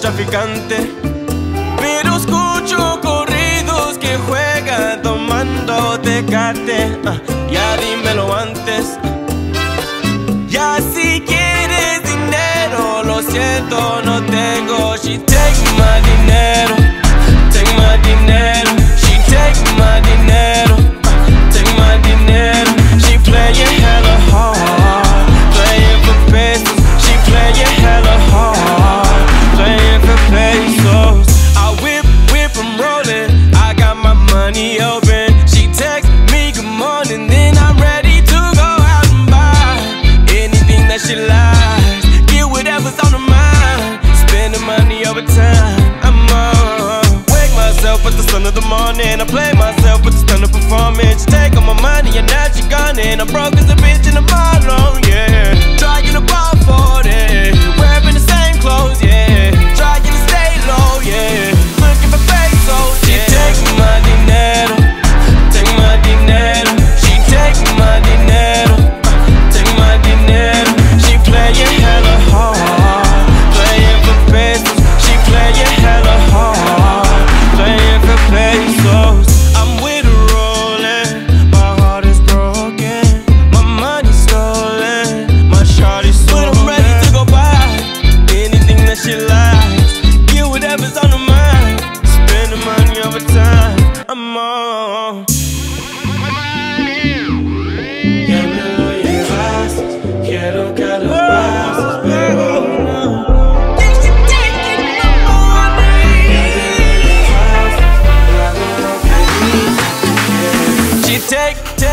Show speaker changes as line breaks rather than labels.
narcotraficante. Pero escucho corridos que juegan tomando Tecate. Ya dímelo antes. Ya si quieres dinero, lo siento, no tengo. She take my dinero, take my dinero. She take my dinero, take my dinero. She playing hella hard, playing for pesos. She playing hella hard, playing for pesos. I whip, I'm rolling. I got my money open. She text me good morning, then I'm ready to go out and buy anything that she likes. Get whatever's on her mind. Spending money over time. I'm on. Wake myself at the sun of the morning. I play myself with the stun of performance. Take all my money and now she gone and I'm broke as a bitch and I'm all alone, yeah. Trying to ball for it, wearing the same clothes, yeah. Trying to stay low, yeah. Looking for pesos, yeah. She take my dinero, take my dinero. She take my dinero, take my dinero. She playing hella hard, playing for pesos. She playing hella hard, playing for pesos. I'm with her rolling, my heart is broken, my money's stolen, my shawty's stolen. But I'm ready to go buy anything that she likes. Get whatever's on her mind. Spend the money over time. I'm on. Ya me lo llevaste, quiero que lo pases, pero no. She take